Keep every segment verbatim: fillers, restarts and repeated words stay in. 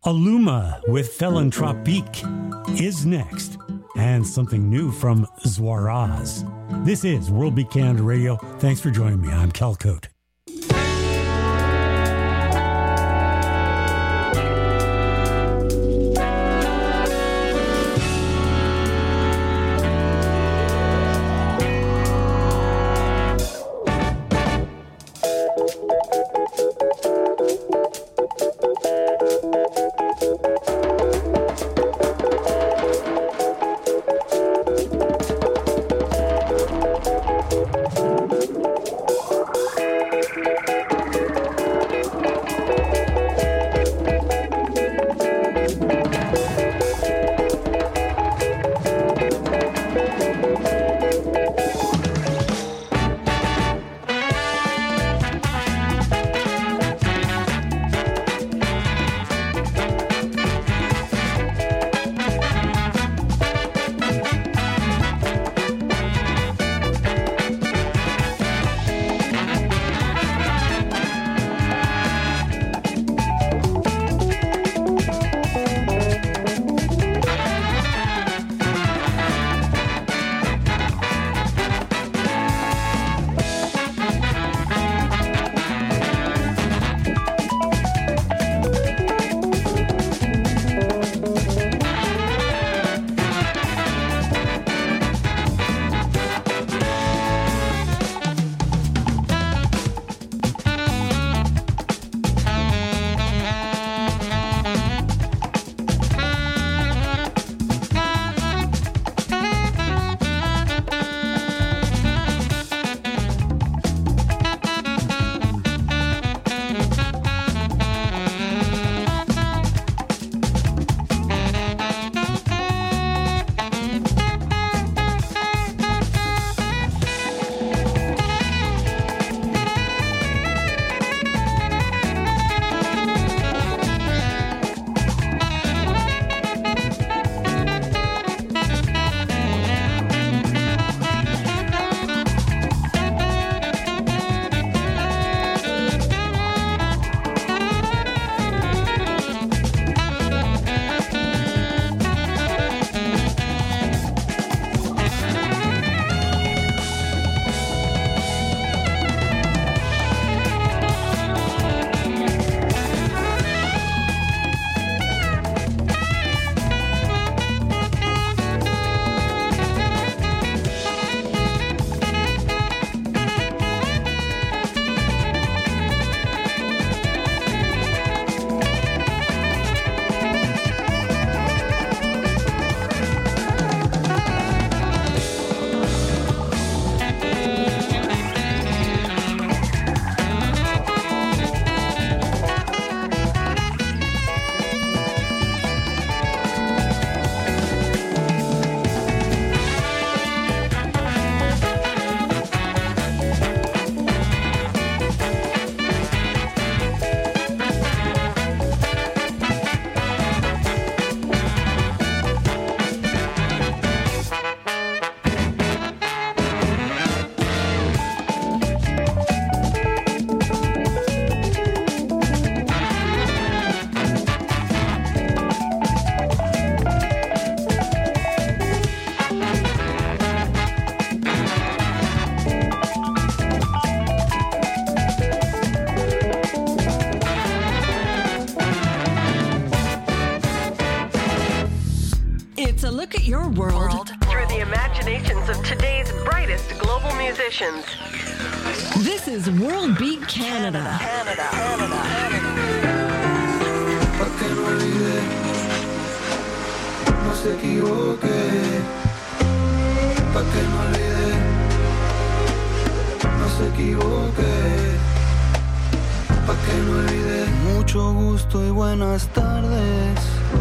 Aluma with Philanthropique is next, and something new from Zwaraz. This is World Beat Canada Radio. Thanks for joining me. I'm Cal Cote. This is World Beat Canada. Canada, Canada, Pa' que no olvide, no se equivoque. Pa' que no olvide, no se equivoque. Pa' que no olvide. Mucho gusto y buenas tardes.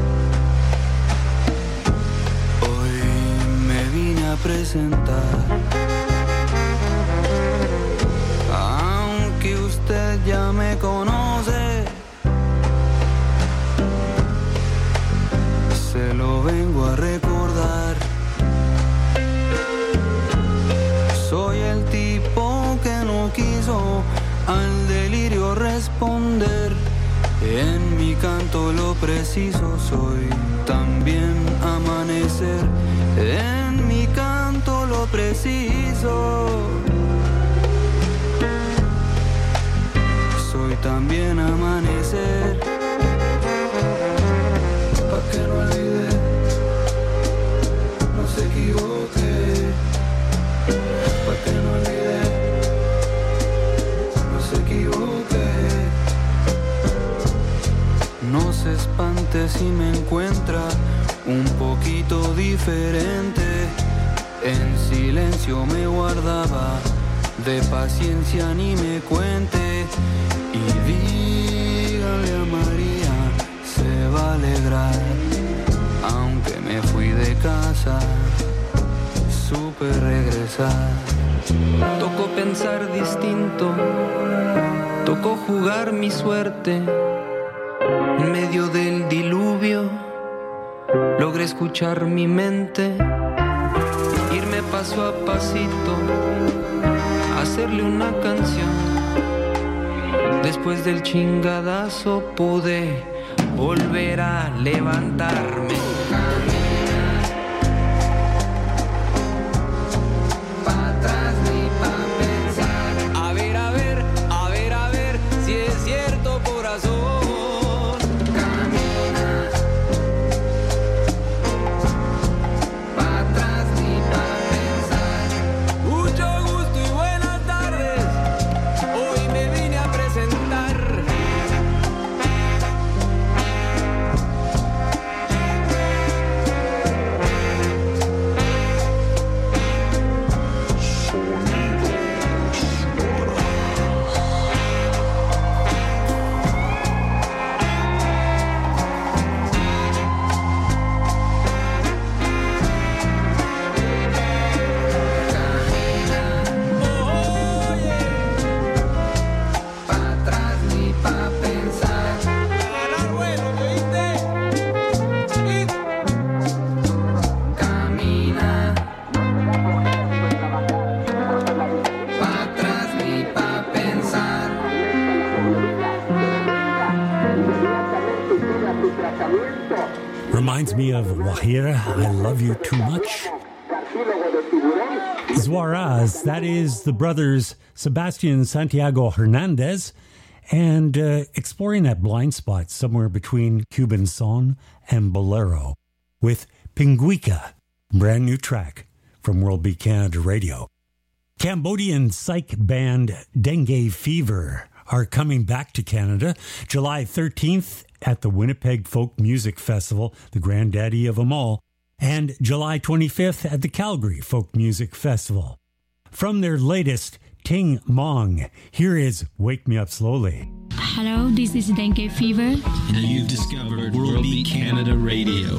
Hoy me vine a presentar. Aunque usted ya me conoce, se lo vengo a recordar. Soy el tipo que no quiso al delirio responder. En mi canto lo preciso, soy también amanecer. En mi canto lo preciso, soy también amanecer. Pa' que no olvide, no se equivoque. Pa' que no olvide, no se equivoque. No se espante si me encuentra un poquito diferente. En silencio me guardaba, de paciencia ni me cuente. Y dígale a María, se va a alegrar. Aunque me fui de casa, supe regresar. Tocó pensar distinto, tocó jugar mi suerte. En medio del diluvio logré escuchar mi mente, irme paso a pasito, hacerle una canción. Después del chingadazo pude volver a levantarme. Reminds me of Guajira, I Love You Too Much. Zuaraz, that is the brothers Sebastian Santiago Hernandez, and uh, exploring that blind spot somewhere between Cuban son and bolero with Pinguica, brand new track from World Beat Canada Radio. Cambodian psych band Dengue Fever are coming back to Canada July thirteenth at the Winnipeg Folk Music Festival, the granddaddy of them all, and July twenty-fifth at the Calgary Folk Music Festival. From their latest Ting Mong, here is Wake Me Up Slowly. Hello, this is Dengue Fever. And you've discovered World Beat Canada Radio.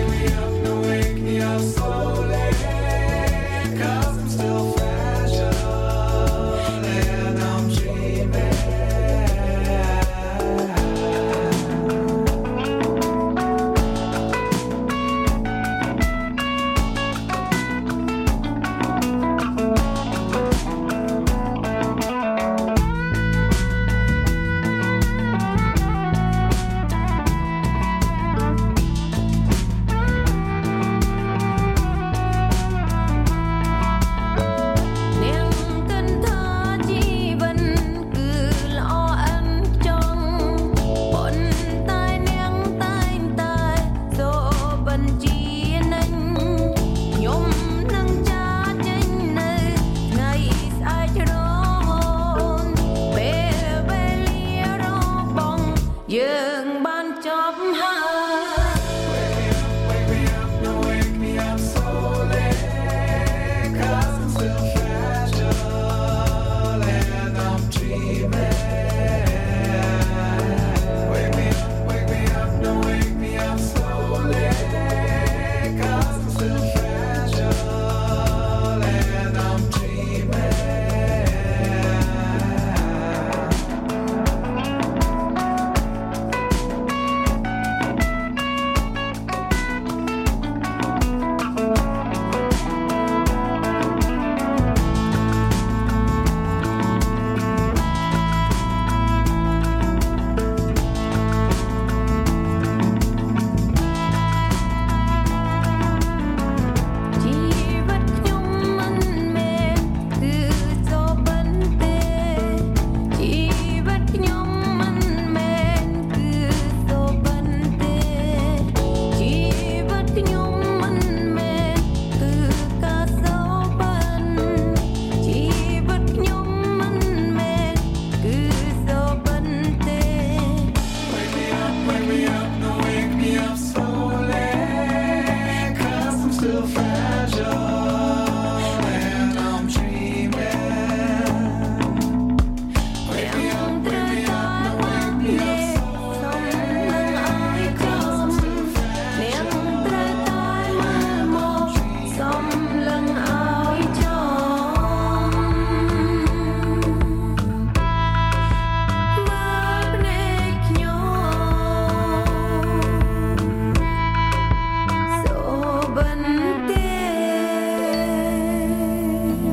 Wake me up slowly, 'cause I'm still fragile.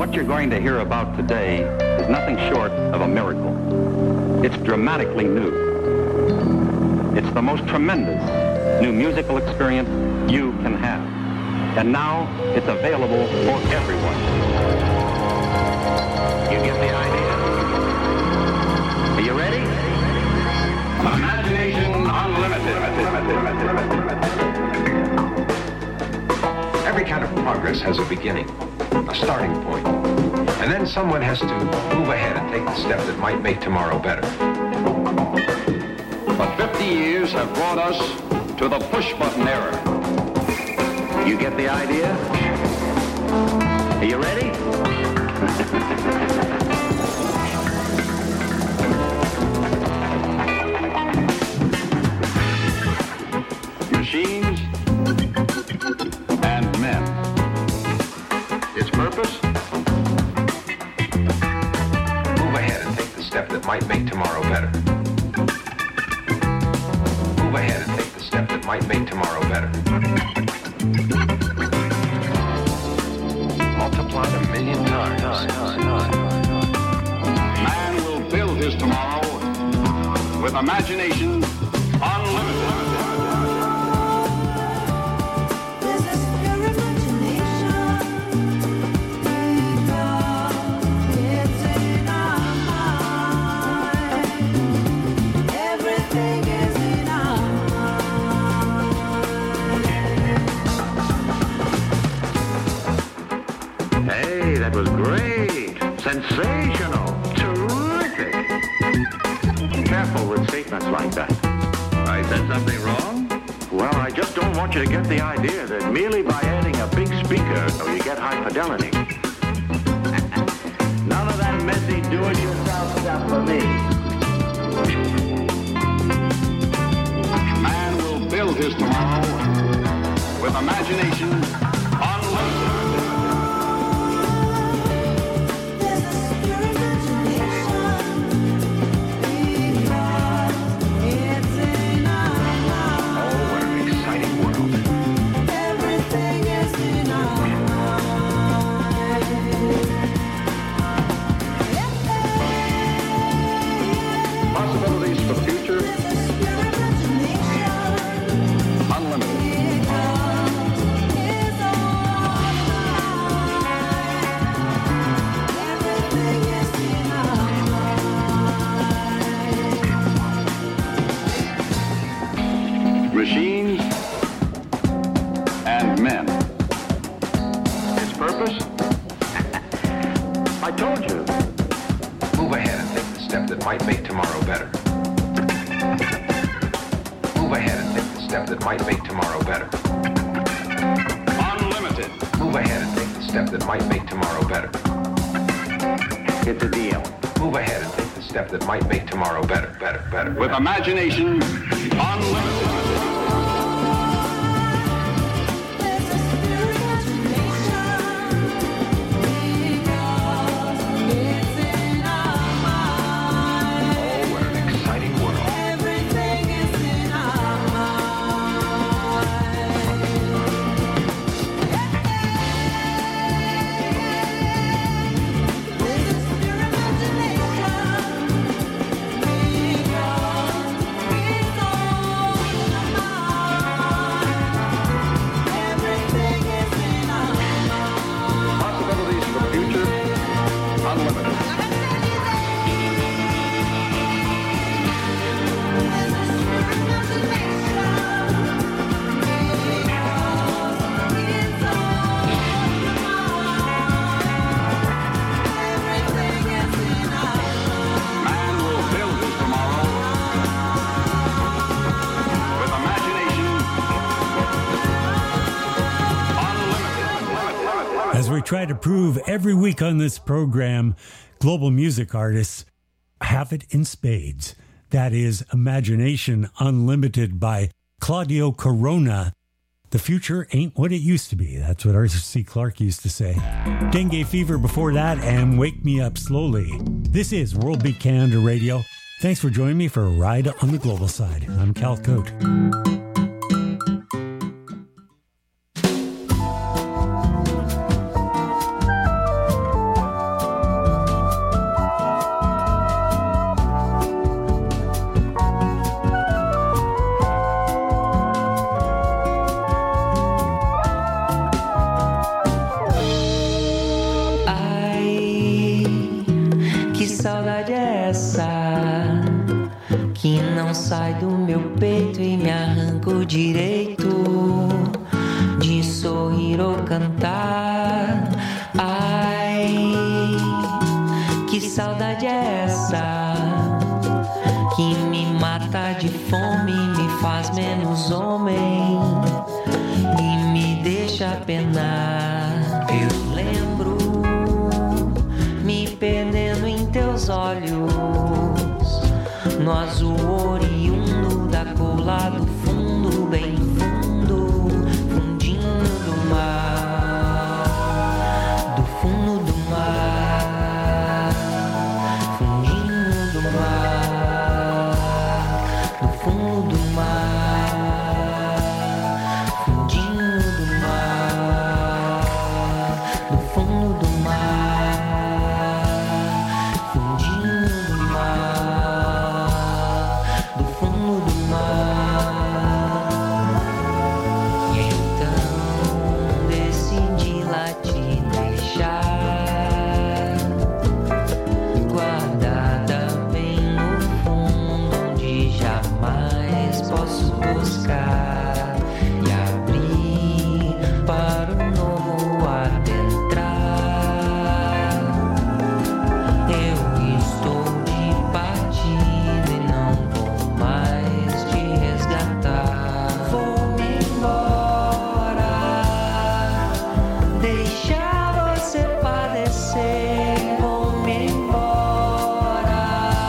What you're going to hear about today is nothing short of a miracle. It's dramatically new. It's the most tremendous new musical experience you can have. And now it's available for everyone. You get the idea? Are you ready? Imagination Unlimited. Every kind of progress has a beginning, a starting point. And then someone has to move ahead and take the step that might make tomorrow better. But fifty years have brought us to the push-button era. You get the idea? Are you ready? Machines and men. Its purpose? Move ahead and take the step that might make tomorrow better. Move ahead and take the step that might make tomorrow better. Multiplied a million times. Man will build his tomorrow with imagination unlimited. Hey, that was great. Sensational. Terrific. Careful with statements like that. I said something wrong? Well, I just don't want you to get the idea that merely by adding a big speaker, so you get high fidelity. None of that messy do-it-yourself stuff for me. Man will build his tomorrow with imagination unlimited. Machines and men. Its purpose? I told you. Move ahead and take the step that might make tomorrow better. Move ahead and take the step that might make tomorrow better. Unlimited. Move ahead and take the step that might make tomorrow better. It's a deal. Move ahead and take the step that might make tomorrow better, better, better. With better. imagination unlimited. As we try to prove every week on this program, global music artists have it in spades. That is Imagination Unlimited by Claudio Corona. The future ain't what it used to be. That's what Arthur C. Clarke used to say. Dengue Fever before that, and Wake Me Up Slowly. This is World Beat Canada Radio. Thanks for joining me for a ride on the global side. I'm Cal Cote. que não sai do meu peito e me arranca o direito de sorrir ou cantar. Ai, que saudade é essa que me mata de fome, me faz menos homem e me deixa penar. Eu lembro me perdendo em teus olhos, no azul oriundo da cola do fundo, bem fundo, fundinho do mar, do fundo do mar, fundinho do mar, do fundo do mar, fundinho do mar, do fundo do mar, fundinho do mar, do fundo do mar. E então decidi lá te deixar, guardada bem no fundo, onde jamais posso buscar e abrir para o novo adentrar. Eu estou de partida e não vou mais te resgatar. Vou-me embora, deixar você padecer. Vou-me embora,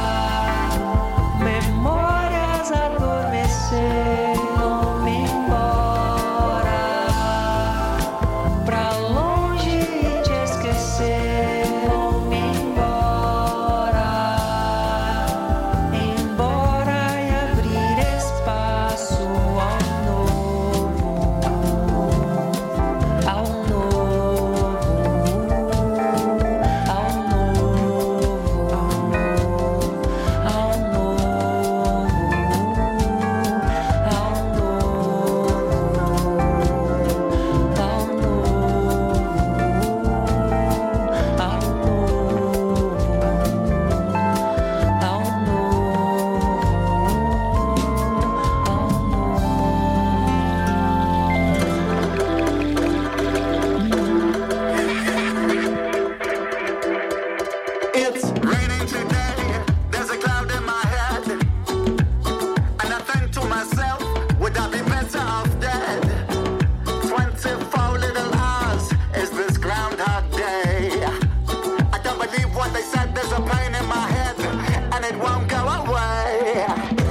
memórias adormecer. Vou-me embora, pra longe e te esquecer. Vou-me embora, embora e abrir espaço ao novo, ao novo, ao novo, ao It's raining today, there's a cloud in my head, and I think to myself, would I be better off dead? twenty-four little hours is this groundhog day. I don't believe what they said, there's a pain in my head, and it won't go away.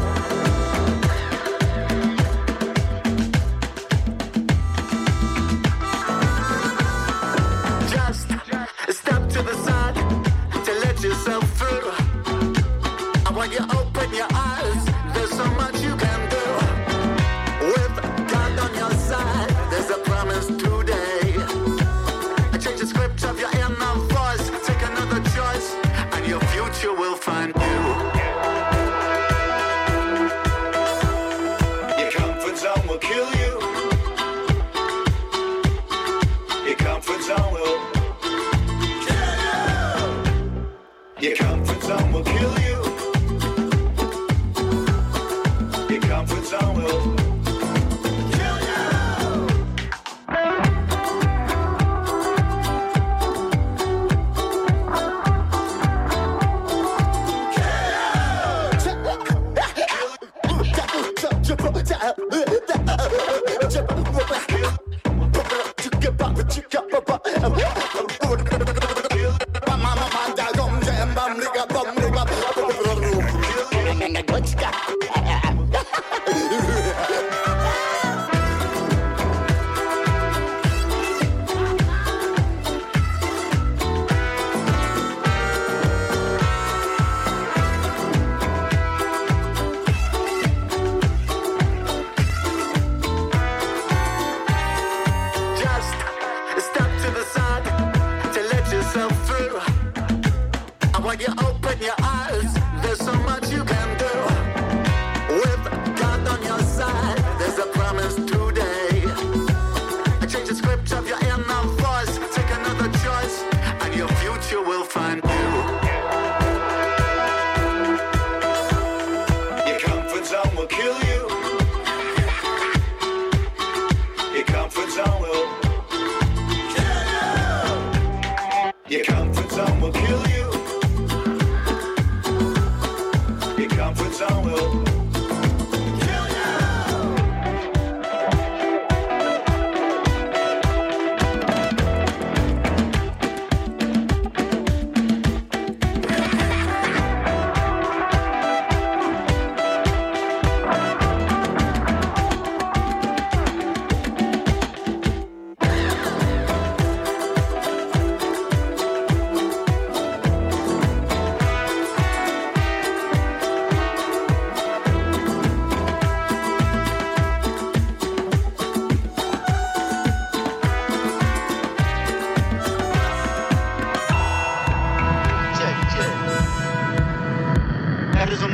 Just step to the side to let yourself through. And when you open your eyes, there's so much you can do. With God on your side, there's a promise today. Change the script of your inner voice, take another choice, and your future will find you. Your comfort zone will kill you. Your comfort zone will kill you. Your comfort zone will kill you. Your comfort zone will kill you.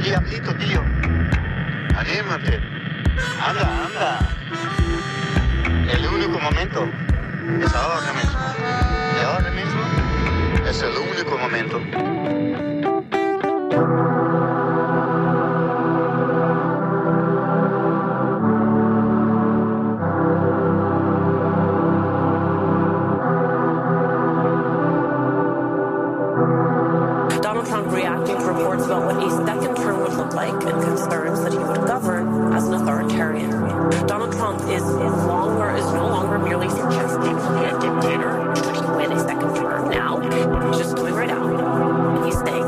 Diablito, tío. Anímate. Anda, anda. El único momento es ahora mismo. Y ahora mismo es el único momento. Donald Trump reacting to reports about what a second term would look like and concerns that he would govern as an authoritarian. Donald Trump is, is longer is no longer merely suggesting he'll be a dictator should he win a second term. Now he's just coming right out and he's saying.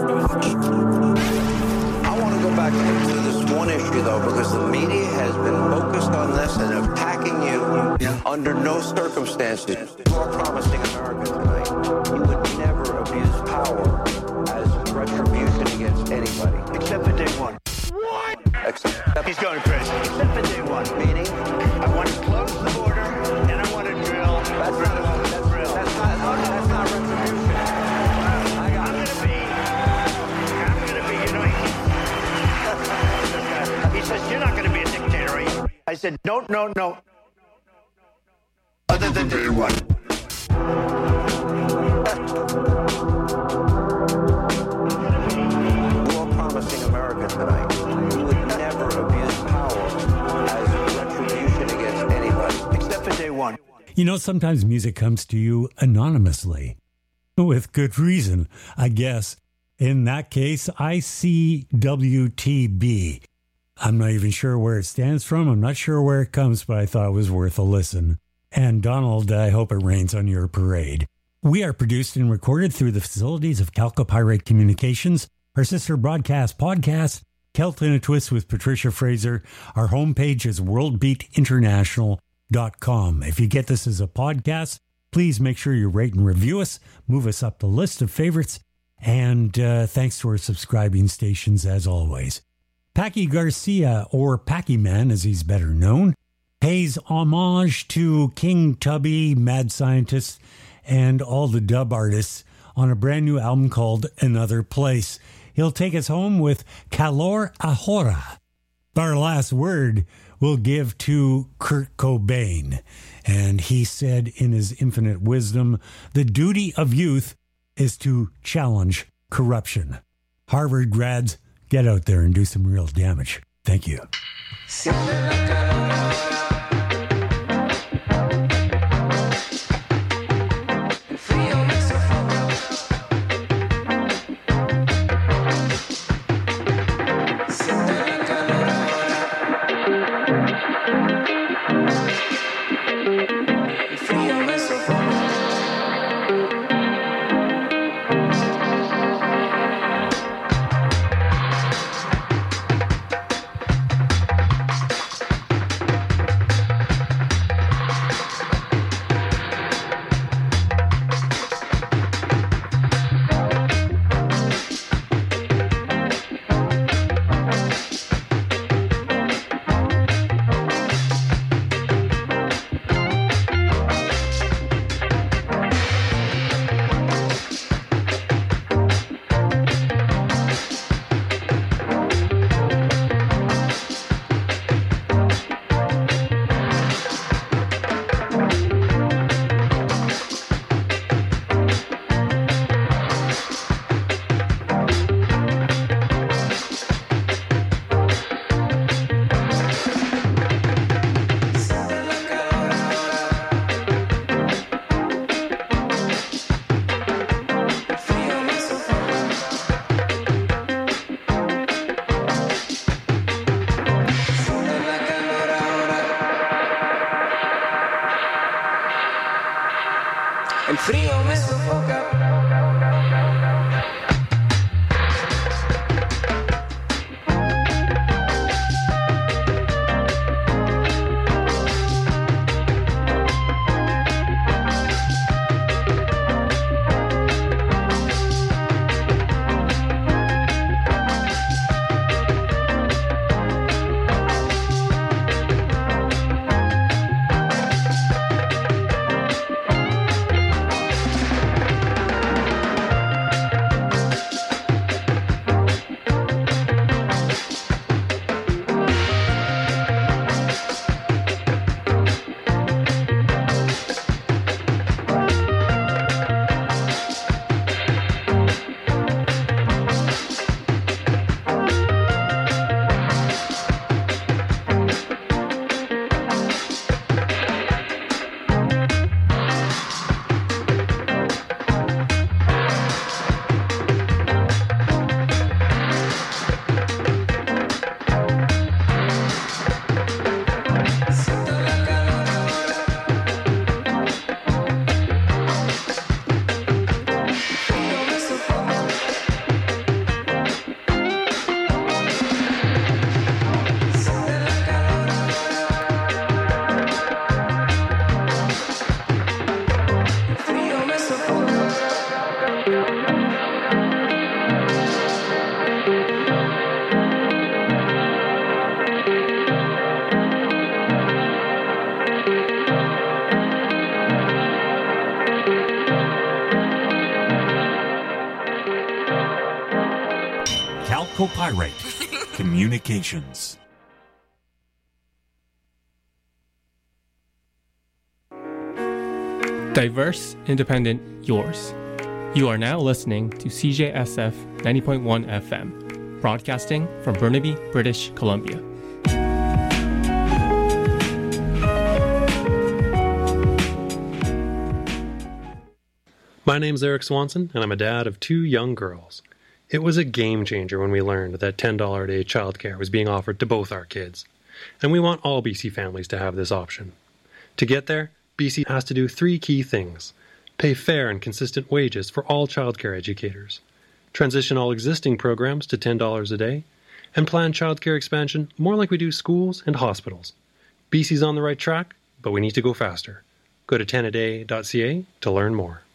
I want to go back to this one issue though, because the media has been focused on this and attacking you. Yeah. Under no circumstances. You are promising America tonight you would never abuse power as retribution against anybody. Except for day one. What? Except He's going crazy. Except for day one. Meaning? I want to close the border and I want to drill. That's drill, not, that's, drill. That's not, that's not retribution. I got I'm it. gonna be. I'm gonna be. You know. He, he says you're not gonna be a dictator. Are you? I said no, no, no. Other than day one. You are promising America tonight you would never abuse power as retribution against anybody. Except for day one. You know, sometimes music comes to you anonymously. With good reason, I guess. In that case, I C W T B. I'm not even sure where it stands from. I'm not sure where it comes, but I thought it was worth a listen. And Donald, I hope it rains on your parade. We are produced and recorded through the facilities of Calcopyrite Communications, our sister broadcast podcast, Celt in a Twist with Patricia Fraser. Our homepage is world beat international dot com. If you get this as a podcast, please make sure you rate and review us, move us up the list of favorites, and uh, thanks to our subscribing stations as always. Packy Garcia, or Packy Man as he's better known, pays homage to King Tubby, Mad Scientist, and all the dub artists on a brand new album called Another Place. He'll take us home with Calor Ahora. Our last word we'll give to Kurt Cobain. And he said in his infinite wisdom, the duty of youth is to challenge corruption. Harvard grads, get out there and do some real damage. Thank you. El frío me sofoca. Copyright Communications. Diverse, independent, yours. You are now listening to C J S F ninety point one F M, broadcasting from Burnaby, British Columbia. My name's Eric Swanson, and I'm a dad of two young girls. It was a game changer when we learned that ten dollars a day childcare was being offered to both our kids. And we want all B C families to have this option. To get there, B C has to do three key things. Pay fair and consistent wages for all childcare educators. Transition all existing programs to ten dollars a day. And plan childcare expansion more like we do schools and hospitals. B C's on the right track, but we need to go faster. Go to ten a day dot c a to learn more.